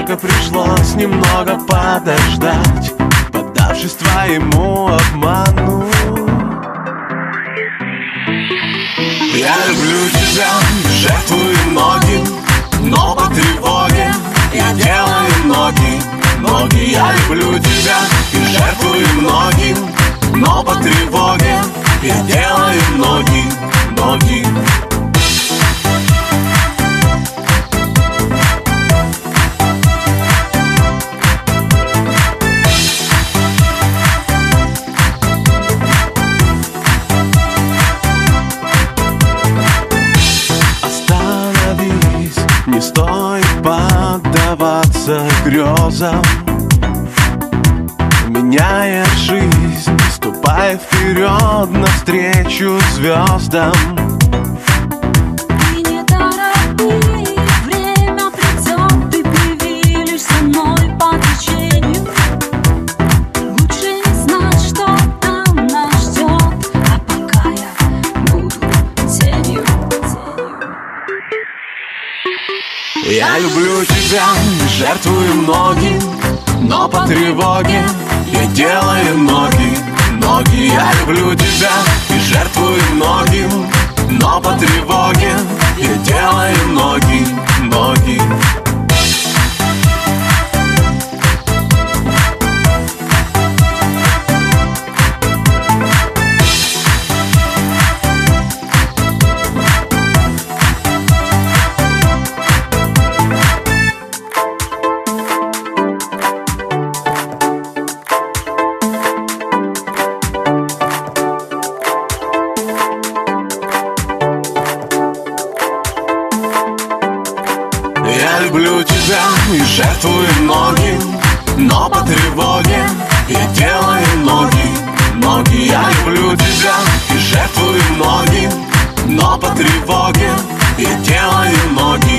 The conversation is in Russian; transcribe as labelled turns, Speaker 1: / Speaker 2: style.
Speaker 1: только пришлось немного подождать, поддавшись твоему обману. Я люблю тебя, жертвую многим, но по тревоге я делаю ноги. Я люблю тебя и жертвую многим, но по тревоге я делаю ноги. Остановись, не стоит поддаваться грезам. Меняя жизнь, ступай вперед навстречу звездам.
Speaker 2: Ты не торопи, время придет, ты привилишь со мной по течению. Лучше не знать, что там нас ждет, а пока я буду тенью.
Speaker 1: Я люблю тебя, жертвую многим, но по тревоге я делаю ноги. Я люблю тебя и жертвую многим, но по тревоге я делаю ноги. Я люблю тебя и жертвую многим, но по тревоге я делаю ноги. Я люблю тебя и жертвую многим, но по тревоге я делаю ноги.